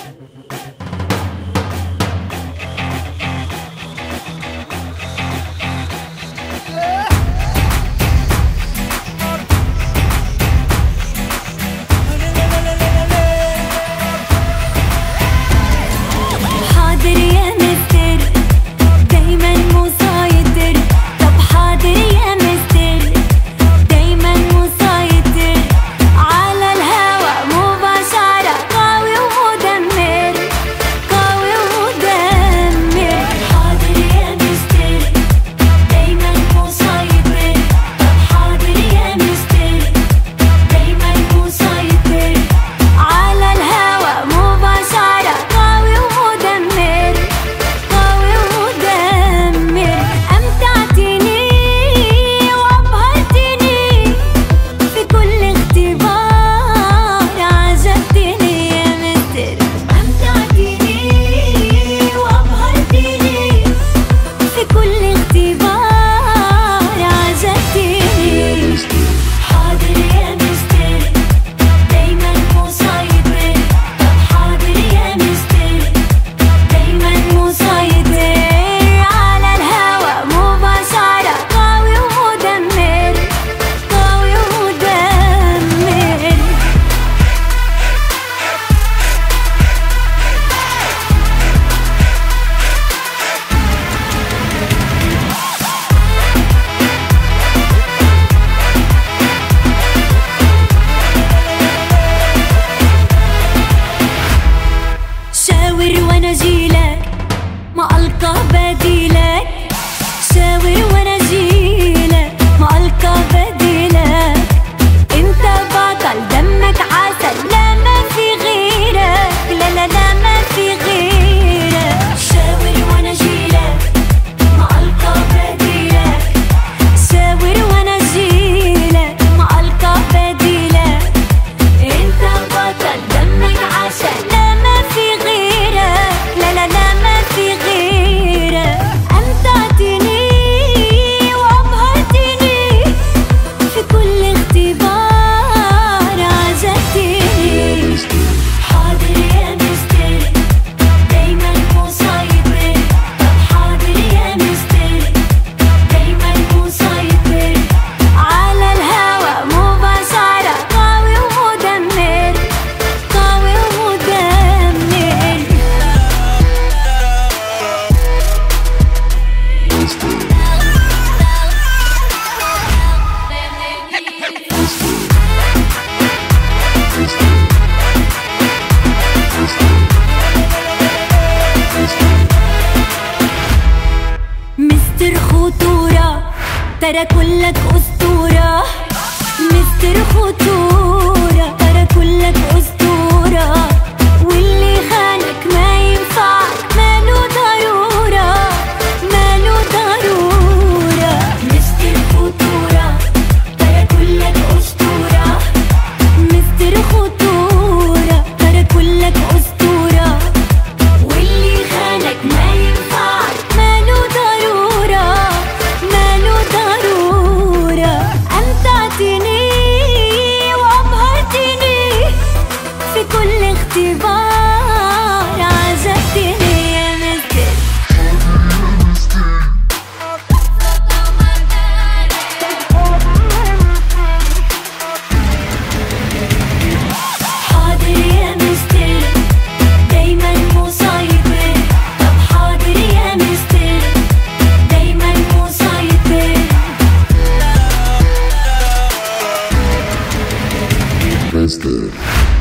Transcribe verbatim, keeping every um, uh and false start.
وانا جيلك ما ألقى بديلك، شاور وانا جيلك ما ألقى بديلك. انت بطل دمك عسل، لا ما في غيرك، لا لا لا ما في غيرك. شاور وانا جيلك ما ألقى بديلك، شاور وانا جيلك ما ألقى بديلك. انت بطل دمك عسل، لا ما في غيرك، لا لا لا ما في غيرك. أمتعتني وأبهرتني في كل اختبار، عجبتني. حاضر يا مستر دايما مسيطر، طب حاضر يا مستر دايما مسيطر على الهوى مباشرة، قوي ومدمر، قوي ومدمر. مستر خطورة ترى كلك أسطورة، مستر خطورة ترى كلك أسطورة. واللي خانك ما ينفعك، ماله ضرورة، ماله ضرورة. مستر خطورة ترى كلك أسطورة، مستر خطورة ترى كلك أسطورة. واللي خانك ما ينفعك، ماله ضرورة، ماله ضرورة. أمتعتني وأبهرتني في كل اختبار، عجبتني يا مستر. حاضر يا مستر دايما مسيطر، طب حاضر يا مستر دايما مسيطر. Mister